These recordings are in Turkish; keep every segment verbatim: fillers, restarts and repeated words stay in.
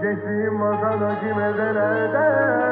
Gençliğim masadaki mezelerde.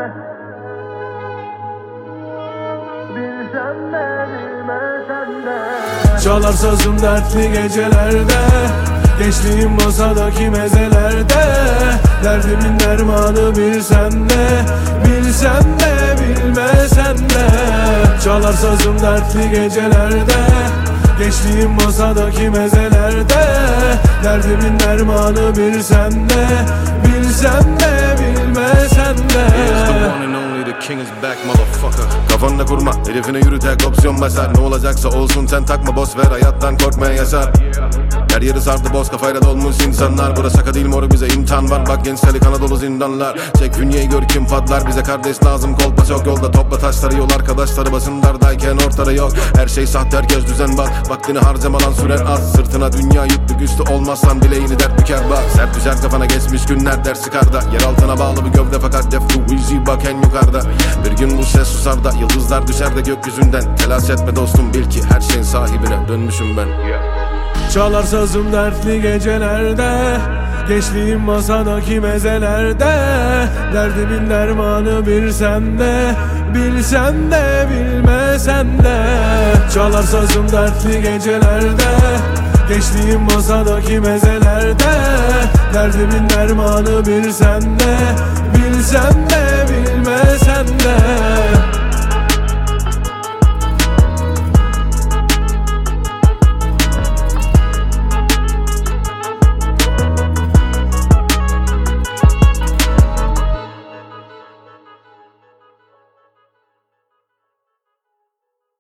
Bilsen de bilmesen de. Çalar sazım dertli gecelerde. Gençliğim masadaki mezelerde. Derdimin dermanı bilsen de, bilsen de bilmesen de. Çalar sazım dertli gecelerde. Gençliğim masadaki mezelerde. Derdimin dermanı bilsen de, bilsen de bilmesen de. King is back motherfucker. Kafanda kurma, herifine yürü tek opsiyon basar. Ne olacaksa olsun sen takma boss ver, hayattan korkmaya yaşar. Her yeri sardı boz kafayla dolmuş insanlar. Burası şaka değil moru bize imtihan var. Bak gençlik Anadolu zindanlar. Çek fünyeyi gör kim patlar. Bize kardeş lazım kolpa çok yolda. Topla taşları yol arkadaşları basındardayken ortada yok. Her şey sahte herkes düzen bak. Vaktini harcamadan süren az. Sırtına dünya yüklü güçlü olmazsan bileğini dert büker bak. Sert düşer kafana geçmiş günler ders çıkarda. Yer altına bağlı bir gövde fakat def too easy bak en yukarıda. Bir gün bu ses susar da yıldızlar düşer de gökyüzünden. Telaş etme dostum bil ki her şeyin sahibine dönmüşüm ben. Çalar sazım dertli gecelerde. Gençliğim masadaki mezelerde. Derdimin dermanı bilsen de, bilsen de bilmesen de. Çalar sazım dertli gecelerde. Gençliğim masadaki mezelerde. Derdimin dermanı bilsen de, bilsen de bilmesen de.